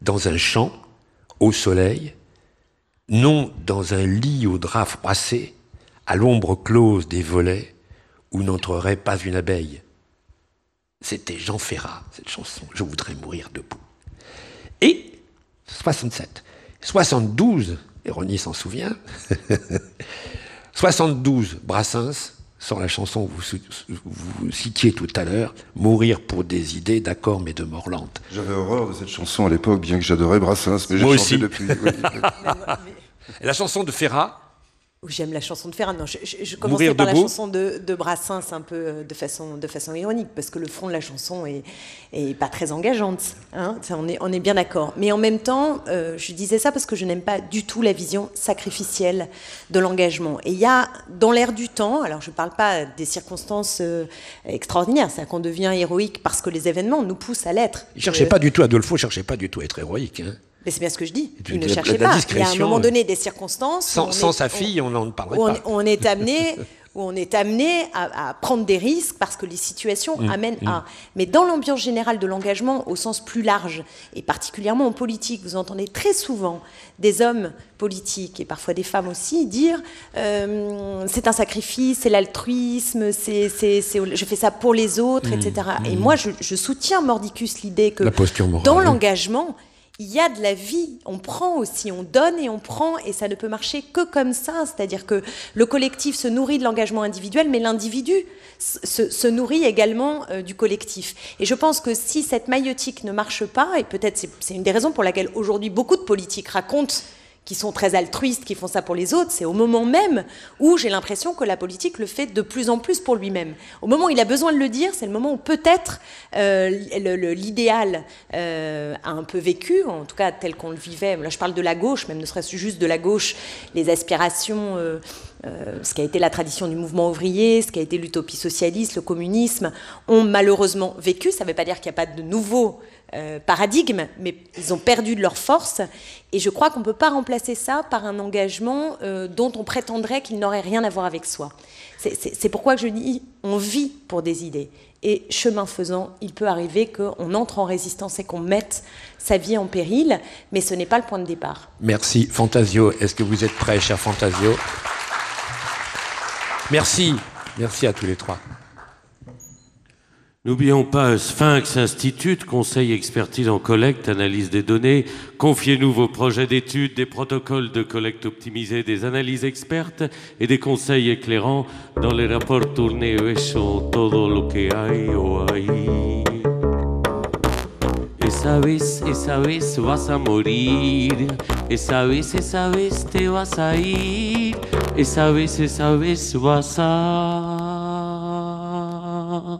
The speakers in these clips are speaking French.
dans un champ, au soleil, non dans un lit au drap froissé, à l'ombre close des volets, où n'entrerait pas une abeille. C'était Jean Ferrat, cette chanson, Je voudrais mourir debout. Et 67. 72, et Rony s'en souvient, 72, Brassens, sans la chanson que vous citiez tout à l'heure, Mourir pour des idées, d'accord, mais de mort lente. J'avais horreur de cette chanson à l'époque, bien que j'adorais Brassens, mais j'ai chanté depuis. Oui. La chanson de Ferrat. J'aime la chanson de Ferrat. Non, je commençais par la chanson de Brassens un peu de façon ironique, parce que le fond de la chanson est pas très engageante. Hein, ça, on est bien d'accord. Mais en même temps, je disais ça parce que je n'aime pas du tout la vision sacrificielle de l'engagement. Et il y a, dans l'air du temps, alors je ne parle pas des circonstances extraordinaires, c'est-à-dire qu'on devient héroïque parce que les événements nous poussent à l'être. Adolpho ne cherchait pas du tout à être héroïque. Hein. Mais c'est bien ce que je dis. Il ne cherchait pas. Il y a à un moment donné des circonstances. Sans sa fille, on n'en parlerait pas. On est amené à prendre des risques parce que les situations amènent à. Mais dans l'ambiance générale de l'engagement, au sens plus large, et particulièrement en politique, vous entendez très souvent des hommes politiques, et parfois des femmes aussi, dire c'est un sacrifice, c'est l'altruisme, je fais ça pour les autres, etc. Et moi, je soutiens mordicus l'idée que dans l'engagement, il y a de la vie, on prend aussi, on donne et on prend, et ça ne peut marcher que comme ça, c'est-à-dire que le collectif se nourrit de l'engagement individuel, mais l'individu se nourrit également du collectif. Et je pense que si cette maïeutique ne marche pas, et peut-être c'est une des raisons pour laquelle aujourd'hui beaucoup de politiques racontent qui sont très altruistes, qui font ça pour les autres, c'est au moment même où j'ai l'impression que la politique le fait de plus en plus pour lui-même. Au moment où il a besoin de le dire, c'est le moment où peut-être l'idéal a un peu vécu, en tout cas tel qu'on le vivait. Là, je parle de la gauche, même ne serait-ce juste de la gauche, les aspirations, ce qui a été la tradition du mouvement ouvrier, ce qui a été l'utopie socialiste, le communisme, ont malheureusement vécu. Ça ne veut pas dire qu'il n'y a pas de nouveau paradigme, mais ils ont perdu de leur force, et je crois qu'on ne peut pas remplacer ça par un engagement dont on prétendrait qu'il n'aurait rien à voir avec soi. C'est pourquoi que je dis, on vit pour des idées, et chemin faisant, il peut arriver qu'on entre en résistance et qu'on mette sa vie en péril, mais ce n'est pas le point de départ. Merci. Fantasio, est-ce que vous êtes prêts, cher Fantasio? Merci à tous les trois. N'oublions pas Sphinx Institute, conseil, expertise en collecte, analyse des données. Confiez-nous vos projets d'études, des protocoles de collecte optimisés, des analyses expertes et des conseils éclairants dans les rapports tournés sur todo lo que hay o hay. Esa vez vas a morir. Esa vez te vas a ir. Esa vez vas a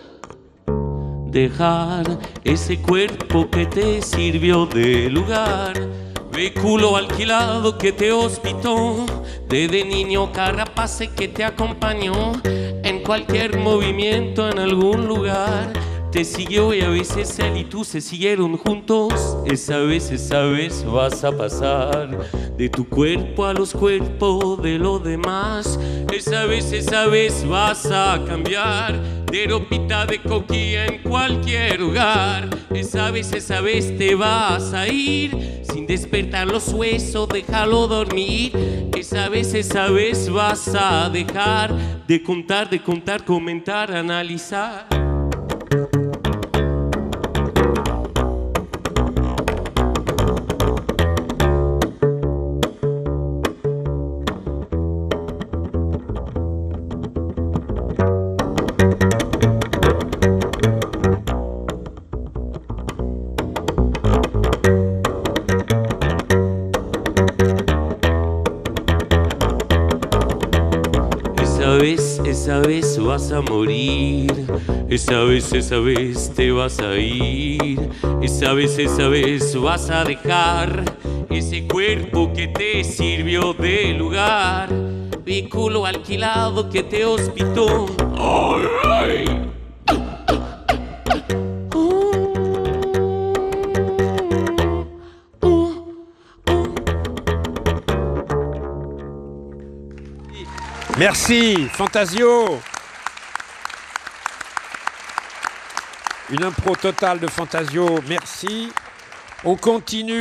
dejar ese cuerpo que te sirvió de lugar, vehículo alquilado que te hospitó, desde niño carapace que te acompañó en cualquier movimiento en algún lugar, te siguió y a veces él y tú se siguieron juntos. Esa vez vas a pasar de tu cuerpo a los cuerpos de los demás. Esa vez vas a cambiar de ropita de coquilla en cualquier lugar. Esa vez te vas a ir sin despertar los huesos, déjalo dormir. Esa vez vas a dejar de contar, comentar, analizar. Esa vez vas a morir, esa vez te vas a ir, esa vez vas a dejar ese cuerpo que te sirvió de lugar, vehículo alquilado que te hospitó. All right. Merci, Fantasio. Une impro totale de Fantasio, merci. On continue.